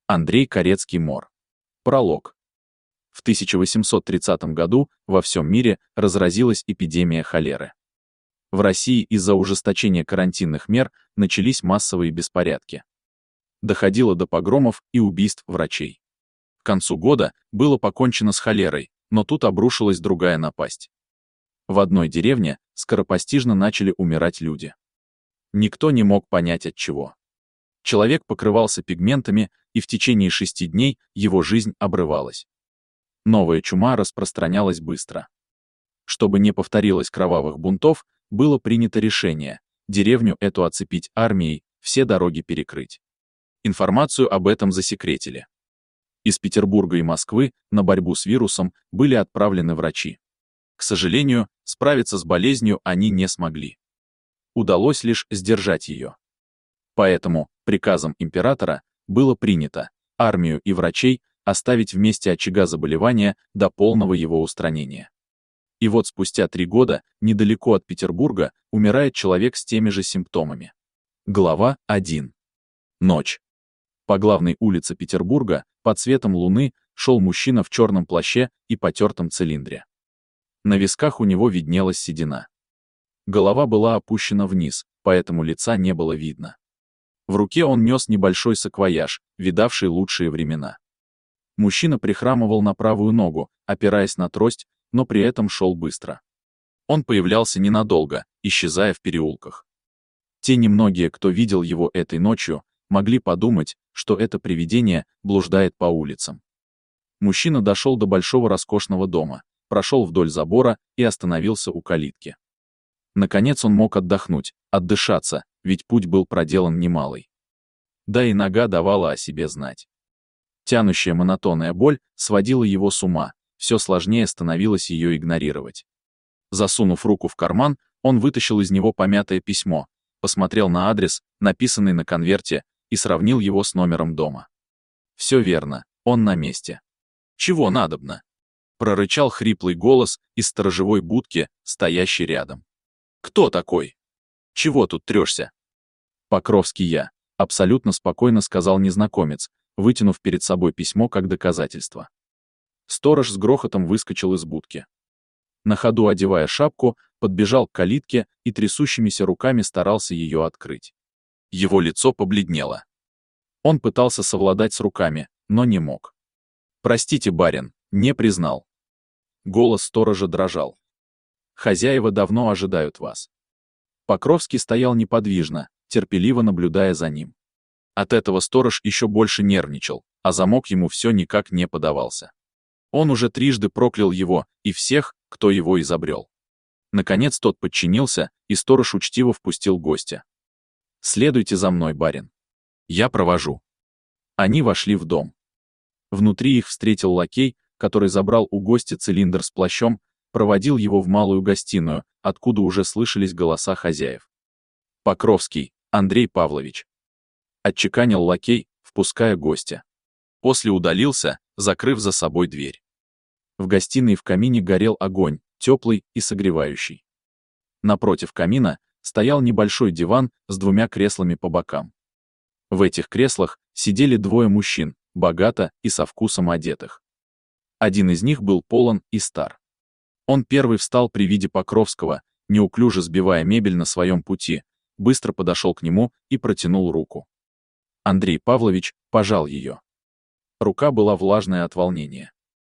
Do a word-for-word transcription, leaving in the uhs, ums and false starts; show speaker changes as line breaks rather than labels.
Андрей Корецкий-Мор. Пролог. В тысяча восемьсот тридцатом году во всем мире разразилась эпидемия холеры. В России из-за ужесточения карантинных мер начались массовые беспорядки. Доходило до погромов и убийств врачей. К концу года было покончено с холерой, но тут обрушилась другая напасть. В одной деревне скоропостижно начали умирать люди. Никто не мог понять от чего. Человек покрывался пигментами, и в течение шести дней его жизнь обрывалась. Новая чума распространялась быстро. Чтобы не повторилось кровавых бунтов, было принято решение деревню эту оцепить армией, все дороги перекрыть. Информацию об этом засекретили. Из Петербурга и Москвы на борьбу с вирусом были отправлены врачи. К сожалению, справиться с болезнью они не смогли. Удалось лишь сдержать ее. Поэтому приказом императора было принято армию и врачей оставить в месте очага заболевания до полного его устранения. И вот спустя три года, недалеко от Петербурга, умирает человек с теми же симптомами. Глава один. Ночь. По главной улице Петербурга, под светом луны, шел мужчина в черном плаще и потертом цилиндре. На висках у него виднелась седина. Голова была опущена вниз, поэтому лица не было видно. В руке он нес небольшой саквояж, видавший лучшие времена. Мужчина прихрамывал на правую ногу, опираясь на трость, но при этом шел быстро. Он появлялся ненадолго, исчезая в переулках. Те немногие, кто видел его этой ночью, могли подумать, что это привидение блуждает по улицам. Мужчина дошел до большого роскошного дома, прошел вдоль забора и остановился у калитки. Наконец он мог отдохнуть, отдышаться, ведь путь был проделан немалый. Да и нога давала о себе знать. Тянущая монотонная боль сводила его с ума, все сложнее становилось ее игнорировать. Засунув руку в карман, он вытащил из него помятое письмо, посмотрел на адрес, написанный на конверте, и сравнил его с номером дома. Все верно, он на месте. «Чего надобно?» — прорычал хриплый голос из сторожевой будки, стоящей рядом. «Кто такой? Чего тут трешься?» «Покровский я», — абсолютно спокойно сказал незнакомец, вытянув перед собой письмо как доказательство. Сторож с грохотом выскочил из будки. На ходу одевая шапку, подбежал к калитке и трясущимися руками старался ее открыть. Его лицо побледнело. Он пытался совладать с руками, но не мог. «Простите, барин, не признал». Голос сторожа дрожал. «Хозяева давно ожидают вас». Покровский стоял неподвижно, терпеливо наблюдая за ним. От этого сторож еще больше нервничал, а замок ему все никак не подавался. Он уже трижды проклял его и всех, кто его изобрел. Наконец тот подчинился, и сторож учтиво впустил гостя. «Следуйте за мной, барин. Я провожу». Они вошли в дом. Внутри их встретил лакей, который забрал у гостя цилиндр с плащом, проводил его в малую гостиную, откуда уже слышались голоса хозяев. «Покровский, Андрей Павлович», — отчеканил лакей, впуская гостя. После удалился, закрыв за собой дверь. В гостиной в камине горел огонь, теплый и согревающий. Напротив камина стоял небольшой диван с двумя креслами по бокам. В этих креслах сидели двое мужчин, богато и со вкусом одетых. Один из них был полон и стар. Он первый встал при виде Покровского, неуклюже сбивая мебель на своем пути, быстро подошел к нему и протянул руку. Андрей Павлович пожал ее. Рука была влажная от волнения.